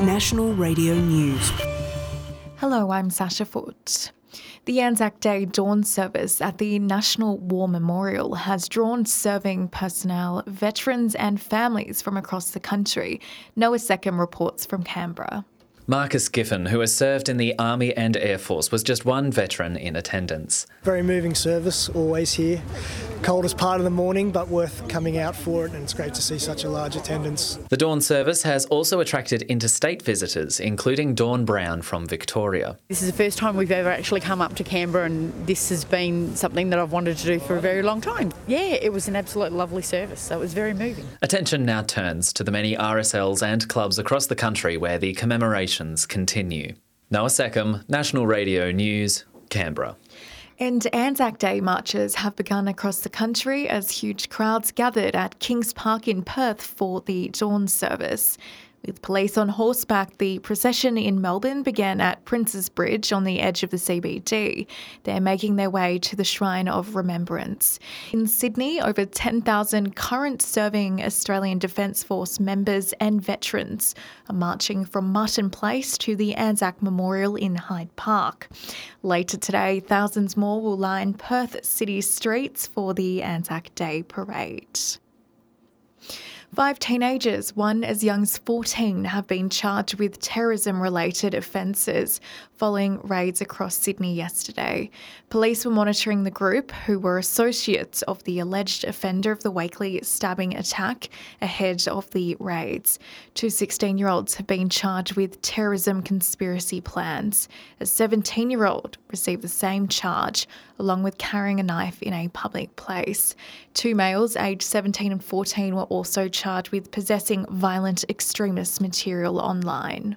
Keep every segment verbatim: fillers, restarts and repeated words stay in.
National Radio News. Hello, I'm Sasha Foote. The Anzac Day dawn service at the National War Memorial has drawn serving personnel, veterans and families from across the country. Noah Seckham reports from Canberra. Marcus Giffen, who has served in the Army and Air Force, was just one veteran in attendance. Very moving service, always here. Coldest part of the morning, but worth coming out for it, and it's great to see such a large attendance. The dawn service has also attracted interstate visitors, including Dawn Brown from Victoria. This is the first time we've ever actually come up to Canberra, and this has been something that I've wanted to do for a very long time. Yeah, it was an absolute lovely service, so it was very moving. Attention now turns to the many R S Ls and clubs across the country where the commemorations continue. Noah Seckham, National Radio News, Canberra. And Anzac Day marches have begun across the country as huge crowds gathered at Kings Park in Perth for the dawn service. With police on horseback, the procession in Melbourne began at Princes Bridge on the edge of the C B D. They're making their way to the Shrine of Remembrance. In Sydney, over ten thousand current serving Australian Defence Force members and veterans are marching from Martin Place to the Anzac Memorial in Hyde Park. Later today, thousands more will line Perth city streets for the Anzac Day parade. Five teenagers, one as young as fourteen, have been charged with terrorism-related offences following raids across Sydney yesterday. Police were monitoring the group, who were associates of the alleged offender of the Wakely stabbing attack, ahead of the raids. Two sixteen-year-olds have been charged with terrorism conspiracy plans. A seventeen-year-old received the same charge, along with carrying a knife in a public place. Two males, aged seventeen and fourteen, were also charged with possessing violent extremist material online.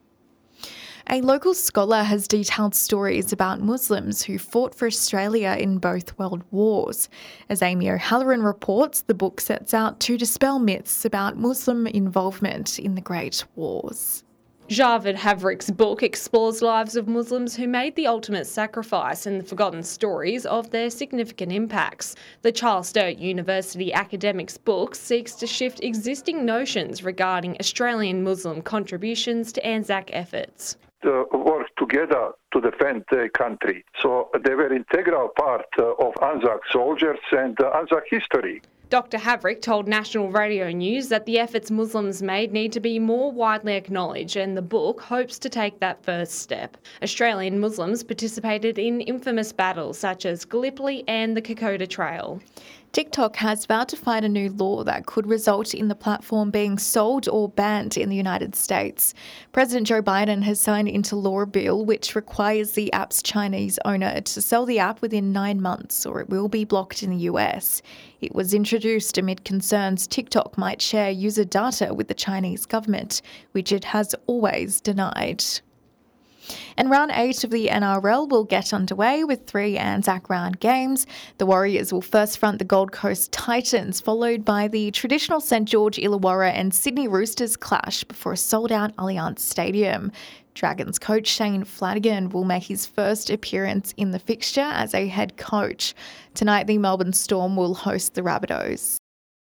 A local scholar has detailed stories about Muslims who fought for Australia in both world wars. As Amy O'Halloran reports, the book sets out to dispel myths about Muslim involvement in the Great Wars. Javed Havrick's book explores lives of Muslims who made the ultimate sacrifice and the forgotten stories of their significant impacts. The Charles Sturt University academics book seeks to shift existing notions regarding Australian Muslim contributions to Anzac efforts. Uh, work together to defend their country. So they were an integral part uh, of Anzac soldiers and uh, Anzac history. Doctor Havrick told National Radio News that the efforts Muslims made need to be more widely acknowledged, and the book hopes to take that first step. Australian Muslims participated in infamous battles such as Gallipoli and the Kokoda Trail. TikTok has vowed to fight a new law that could result in the platform being sold or banned in the United States. President Joe Biden has signed into law a bill which requires the app's Chinese owner to sell the app within nine months or it will be blocked in the U S. It was introduced amid concerns TikTok might share user data with the Chinese government, which it has always denied. And round eight of the N R L will get underway with three Anzac round games. The Warriors will first front the Gold Coast Titans, followed by the traditional St George Illawarra and Sydney Roosters clash before a sold-out Allianz Stadium. Dragons coach Shane Flanagan will make his first appearance in the fixture as a head coach. Tonight, the Melbourne Storm will host the Rabbitohs.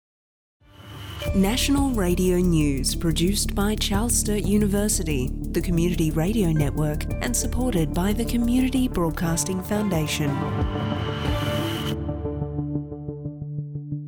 National Radio News, produced by Charles Sturt University, the Community Radio Network, and supported by the Community Broadcasting Foundation.